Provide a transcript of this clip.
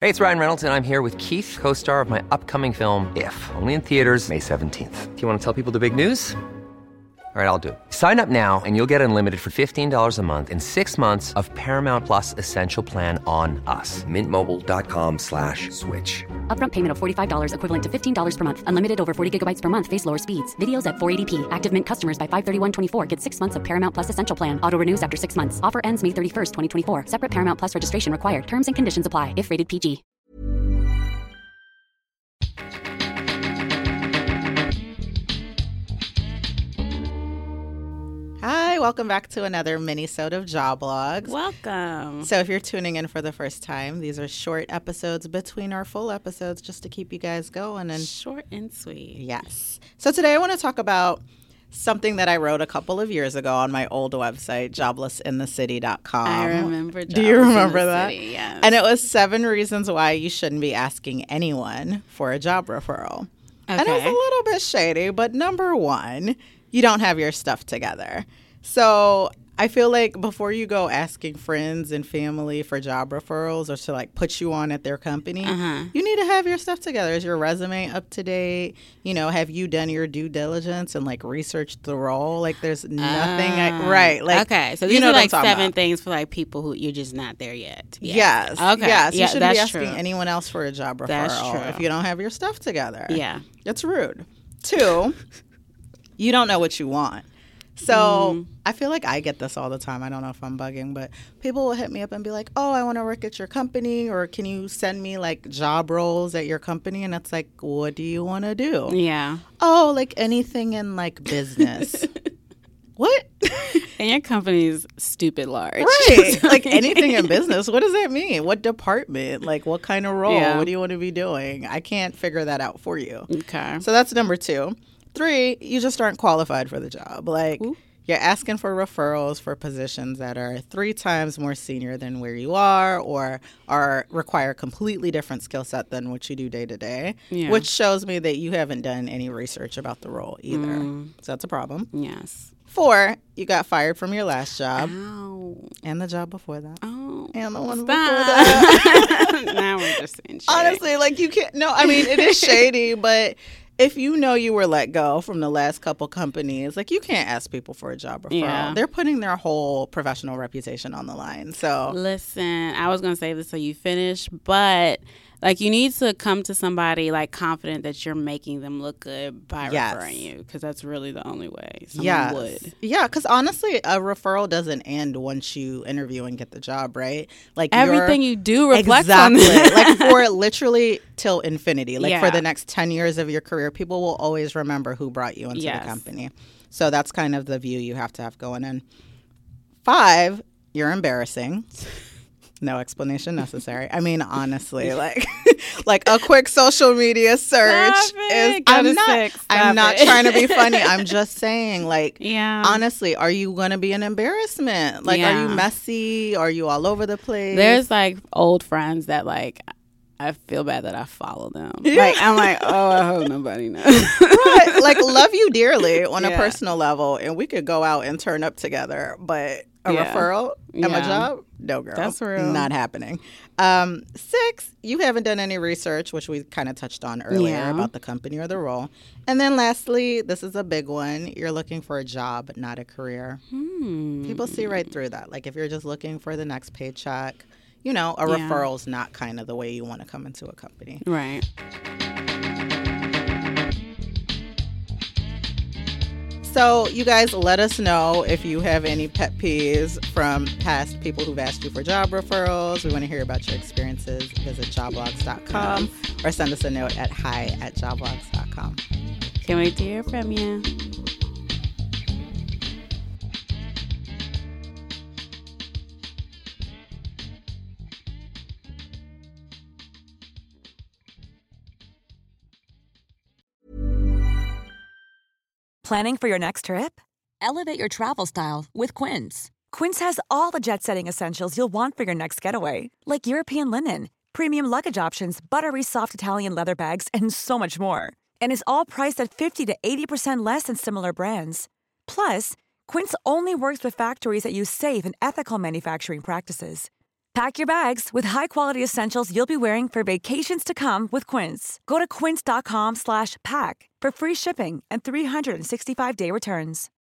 Hey, it's Ryan Reynolds, and I'm here with Keith, co-star of my upcoming film, If, only in theaters May 17th. Do you want to tell people the big news? All right, I'll do it. Sign up now and you'll get unlimited for $15 a month and 6 months of Paramount Plus Essential Plan on us. MintMobile.com/switch. Upfront payment of $45 equivalent to $15 per month. Unlimited over 40 gigabytes per month. Face lower speeds. Videos at 480p. Active Mint customers by 531.24 get 6 months of Paramount Plus Essential Plan. Auto renews after 6 months. Offer ends May 31st, 2024. Separate Paramount Plus registration required. Terms and conditions apply if rated PG. Hi, welcome back to another mini-sode of Joblogs. Welcome. So if you're tuning in for the first time, these are short episodes between our full episodes just to keep you guys going. And short and sweet. Yes. So today I want to talk about something that I wrote a couple of years ago on my old website, joblessinthecity.com. I remember Do you remember that? City, yes. And it was 7 reasons why you shouldn't be asking anyone for a job referral. Okay. And it was a little bit shady, but number one, you don't have your stuff together. So I feel like before you go asking friends and family for job referrals or to like put you on at their company, you need to have your stuff together. Is your resume up to date? You know, have you done your due diligence and like researched the role? Like there's nothing, right. Like, okay, so you these know are what I'm like talking 7 about. things for like people who you're just not there yet. Yes. Okay. Yes. You Yeah, shouldn't be that's asking true. anyone else for a job referral That's true. if you don't have your stuff together. Yeah. It's rude. 2, you don't know what you want. So I feel like I get this all the time. I don't know if I'm bugging, but people will hit me up and be like, oh, I want to work at your company, or can you send me like job roles at your company? And it's like, what do you want to do? Yeah. Oh, like anything in like business. What? And your company's stupid large. Right. Like anything in business. What does that mean? What department? Like what kind of role? Yeah. What do you want to be doing? I can't figure that out for you. Okay. So that's number 2. 3, you just aren't qualified for the job. Like you're asking for referrals for positions that are 3 times more senior than where you are, or require a completely different skill set than what you do day to day, which shows me that you haven't done any research about the role either. So that's a problem. Yes. 4, you got fired from your last job. Ow. And the job before that. Oh. And the one Stop. before that. Now we're just in shit. Honestly, like you can't. No, I mean, it is shady, but if you know you were let go from the last couple companies, like you can't ask people for a job referral. Yeah. They're putting their whole professional reputation on the line. So Listen, I was going to say this so you finish, but like you need to come to somebody like confident that you're making them look good by referring you, because that's really the only way someone would. Yeah, because honestly, a referral doesn't end once you interview and get the job, right? Like Everything you do reflects on exactly. that. Like for literally till infinity. Like for Yeah. the next 10 years of your career, people will always remember who brought you into the company. So that's kind of the view you have to have going in. 5, you're embarrassing. No explanation necessary. I mean, honestly, like a quick social media search is. I'm not trying to be funny. I'm just saying, like, honestly, are you going to be an embarrassment? Like, are you messy? Are you all over the place? There's like old friends that like I feel bad that I follow them. Like I'm like, oh, I hope nobody knows. Right. Like, love you dearly on a personal level, and we could go out and turn up together, but a referral at my job? No, girl. That's real. Not happening. 6, you haven't done any research, which we kind of touched on earlier about the company or the role. And then lastly, this is a big one. You're looking for a job, not a career. People see right through that. Like if you're just looking for the next paycheck, you know, a referral's not kind of the way you want to come into a company. Right. So you guys let us know if you have any pet peeves from past people who've asked you for job referrals. We want to hear about your experiences. Visit joblogs.com or send us a note at hi@joblogs.com. Can't wait to hear from you. Planning for your next trip? Elevate your travel style with Quince. Quince has all the jet-setting essentials you'll want for your next getaway, like European linen, premium luggage options, buttery soft Italian leather bags, and so much more. And is all priced at 50 to 80% less than similar brands. Plus, Quince only works with factories that use safe and ethical manufacturing practices. Pack your bags with high-quality essentials you'll be wearing for vacations to come with Quince. Go to quince.com/pack for free shipping and 365-day returns.